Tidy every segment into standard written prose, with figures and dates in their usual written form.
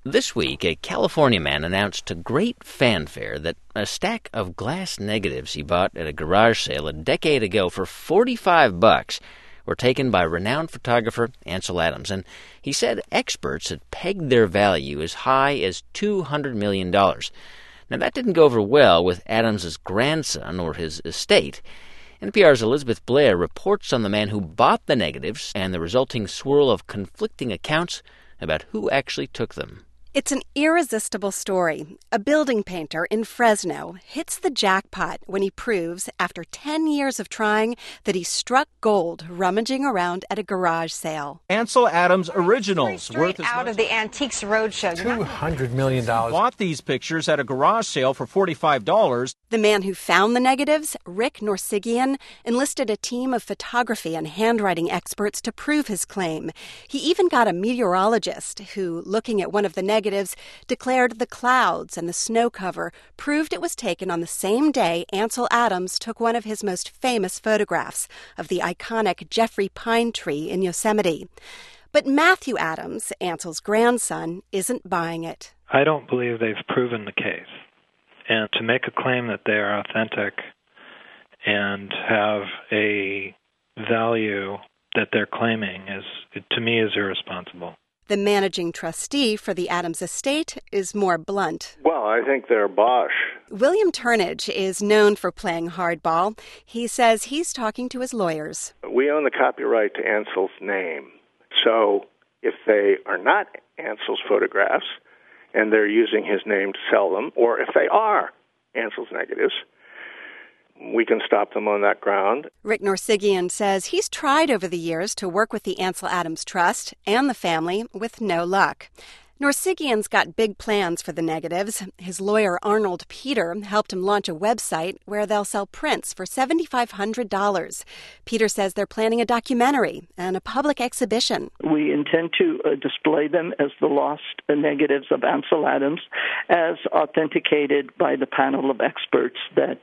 This week, a California man announced to great fanfare that a stack of glass negatives he bought at a garage sale a decade ago for $45 were taken by renowned photographer Ansel Adams, and he said experts had pegged their value as high as $200 million. Now, that didn't go over well with Adams' grandson or his estate. NPR's Elizabeth Blair reports on the man who bought the negatives and the resulting swirl of conflicting accounts about who actually took them. It's an irresistible story. A building painter in Fresno hits the jackpot when he proves, after 10 years of trying, that he struck gold rummaging around at a garage sale. Ansel Adams Originals, worth out of the Antiques Roadshow. $200 million. Bought these pictures at a garage sale for $45. The man who found the negatives, Rick Norsigian, enlisted a team of photography and handwriting experts to prove his claim. He even got a meteorologist who, looking at one of the negatives, declared the clouds and the snow cover proved it was taken on the same day Ansel Adams took one of his most famous photographs of the iconic Jeffrey Pine Tree in Yosemite. But Matthew Adams, Ansel's grandson, isn't buying it. I don't believe they've proven the case. And to make a claim that they are authentic and have a value that they're claiming to me, is irresponsible. The managing trustee for the Adams estate is more blunt. Well, I think they're bosh. William Turnage is known for playing hardball. He says he's talking to his lawyers. We own the copyright to Ansel's name. So if they are not Ansel's photographs and they're using his name to sell them, or if they are Ansel's negatives, we can stop them on that ground. Rick Norsigian says he's tried over the years to work with the Ansel Adams Trust and the family with no luck. Norsigian's got big plans for the negatives. His lawyer, Arnold Peter, helped him launch a website where they'll sell prints for $7,500. Peter says they're planning a documentary and a public exhibition. We intend to display them as the lost negatives of Ansel Adams, as authenticated by the panel of experts that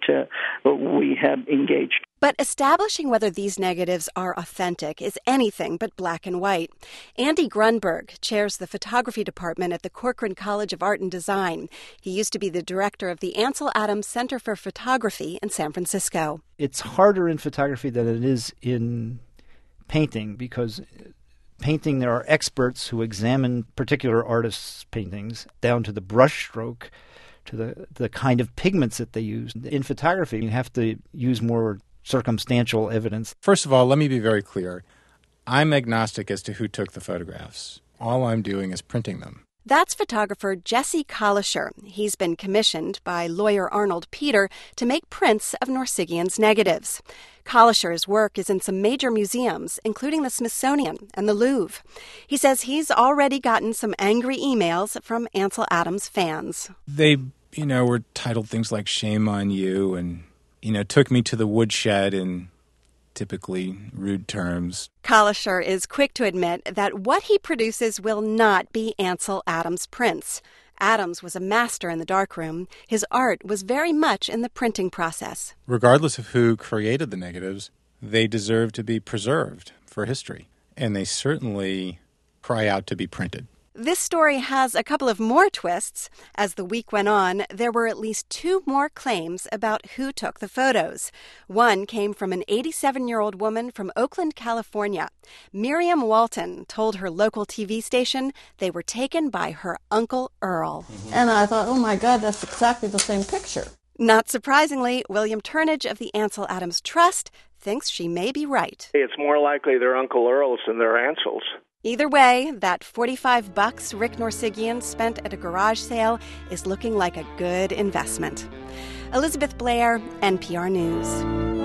we have engaged. But establishing whether these negatives are authentic is anything but black and white. Andy Grunberg chairs the photography department at the Corcoran College of Art and Design. He used to be the director of the Ansel Adams Center for Photography in San Francisco. It's harder in photography than it is in painting, because painting, there are experts who examine particular artists' paintings down to the brush stroke, to the kind of pigments that they use. In photography, you have to use more circumstantial evidence. First of all, let me be very clear. I'm agnostic as to who took the photographs. All I'm doing is printing them. That's photographer Jesse Collisher. He's been commissioned by lawyer Arnold Peter to make prints of Norsigian's negatives. Collisher's work is in some major museums, including the Smithsonian and the Louvre. He says he's already gotten some angry emails from Ansel Adams fans. They, were titled things like "Shame on You" and took me to the woodshed in typically rude terms. Collisher is quick to admit that what he produces will not be Ansel Adams' prints. Adams was a master in the darkroom. His art was very much in the printing process. Regardless of who created the negatives, they deserve to be preserved for history. And they certainly cry out to be printed. This story has a couple of more twists. As the week went on, there were at least 2 more claims about who took the photos. One came from an 87-year-old woman from Oakland, California. Miriam Walton told her local TV station they were taken by her Uncle Earl. And I thought, oh my God, that's exactly the same picture. Not surprisingly, William Turnage of the Ansel Adams Trust thinks she may be right. It's more likely they're Uncle Earls than they're Ansels. Either way, that $45 Rick Norsigian spent at a garage sale is looking like a good investment. Elizabeth Blair, NPR News.